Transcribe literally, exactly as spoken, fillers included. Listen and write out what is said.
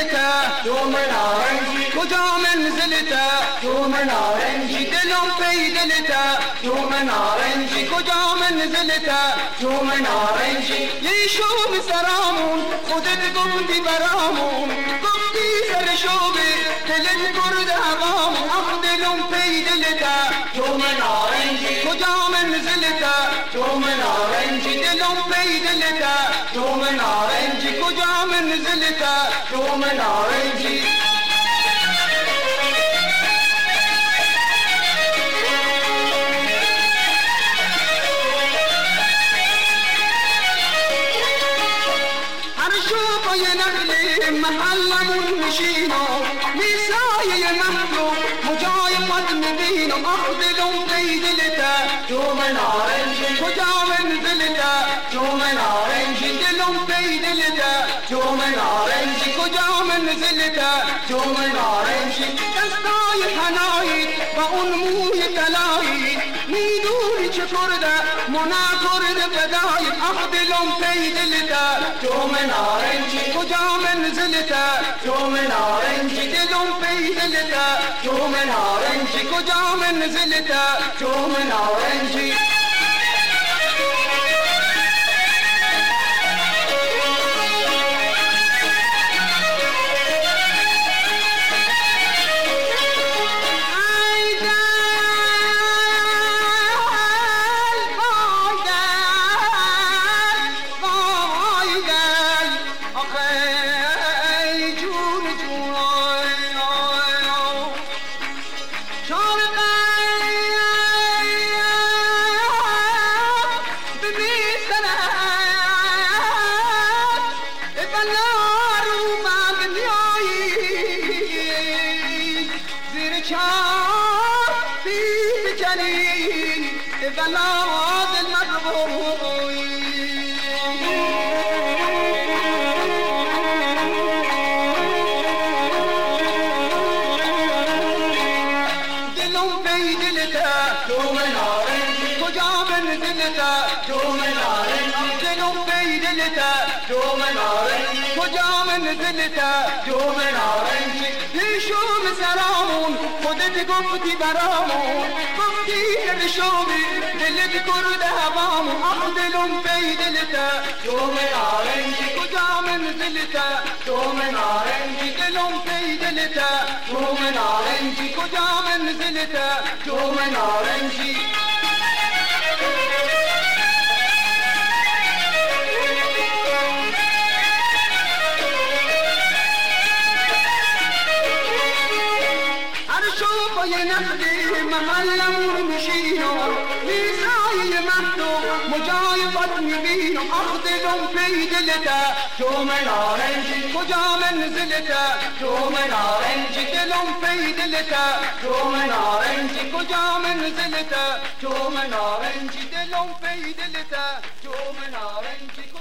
دلته جوم نارنجی کجا منزلته جوم نارنجی دلم پی دلته جوم نارنجی کجا منزلته جوم نارنجی یه شوق سرامون خودت گفتی برامون گفتی سر شوق دلت کرد هوامون آخ دلم پی دلته جوم نارنجی کجا منزلته جوم نارنجی دلم پی دلته جوم نارنجی کجا منزلته جوم نارنجی شوقای نقل محلمون میشینم میسایه محبوب مجای قد میبینم آخ دلم پی دلته جوم نارنجی کجا منزلته جوم نارنجی دلم پی دلته جوم نارنجی کجا منزلته جوم نارنجی دستای حنایی و اون موی طلایی میدونی چه کرده منا کرده بدای آخ دلم پی دلته جوم نارنجی کجا منزلته جوم نارنجی دلم پی دلته جوم نارنجی کجا منزلته جوم نارنجی بلاد المغبوي دلم پی دلته جوم نارنجی کجا منزلته جوم نارنجی دلم پی دلته جوم نارنجی کجا منزلته جوم نارنجی شوم سرامون خودت گفتی برامون گفتی دل شوقی دلت کرد هوامون آخ دلم پی دلته جوم نارنجی کجا منزلته جوم نارنجی دلم پی دلته جوم نارنجی کجا منزلته جوم نارنجی شوقای نقلی محلمون میشینم میسایه محبوب مجای قد میبینم آخ دلم پی دلته جوم نارنجی کجا منزلته جوم نارنجی دلم پی دلته جوم نارنجی کجا منزلته جوم نارنجی دلم پی دلته جوم نارنجی